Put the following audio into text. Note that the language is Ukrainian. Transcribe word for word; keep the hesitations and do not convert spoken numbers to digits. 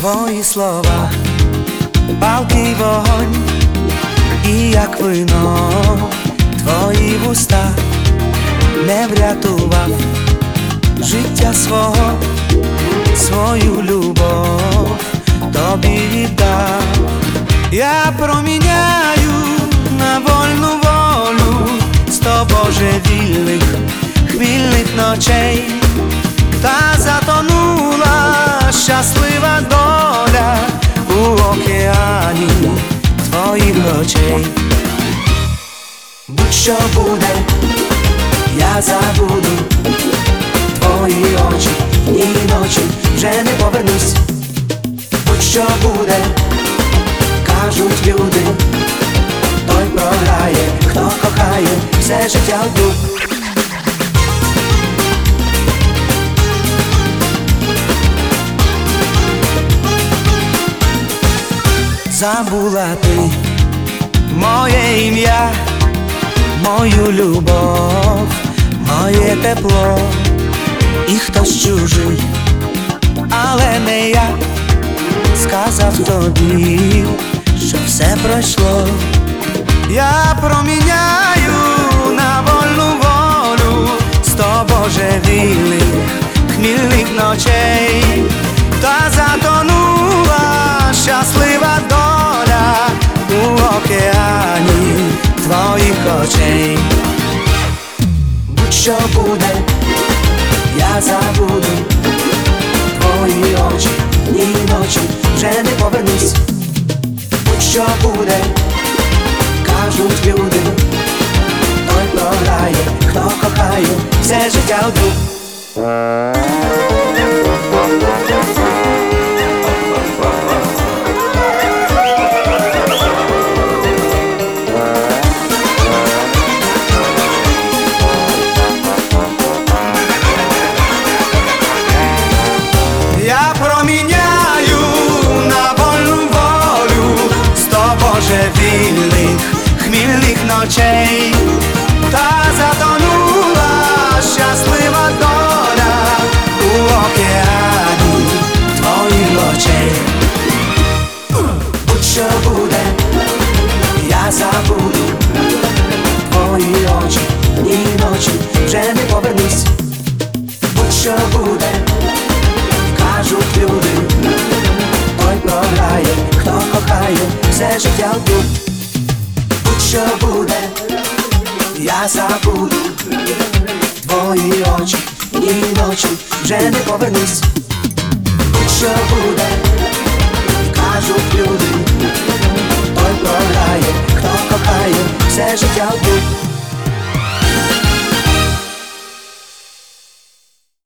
Твої слова, палкий вогонь, і як вино, твої вуста не врятував життя свого, свою любов тобі віддав. Я проміняю на вольну волю сто божевільних, хмільних ночей, та затонула щаслива доля у океані твоїх очей. Будь-що буде, я забуду твої очі, дні й ночі, вже не повернусь. Будь-що буде, кажуть люди, той програє, хто кохає все життя вдруг. Забула ти моє ім'я, мою любов, моє тепло, і хтось чужий, але не я, сказав тобі, що все пройшло. Я проміняю на вольну волю сто божевільних, хмільних ночей, та затонула щаслива доля у океані твоїх очей. Будь-що буде, я забуду твої очі, дні й ночі, вже не повернусь. Будь-що буде, кажуть люди, той програє, хто кохає все життя вдруг. Я проміняю на вольну волю сто божевільних, хмільних ночей, та затонула щаслива доля у океані твоїх очей. Будь-що буде, я забуду твої очі, дні й ночі, вже не повернусь. Будь-що буде, кажуть люди, той програє, хто кохає все життя вдруг. Будь-що буде, я забуду твої очі, дні й ночі, вже не повернусь. Будь-що буде, кажуть люди, той програє, хто кохає все життя вдруг.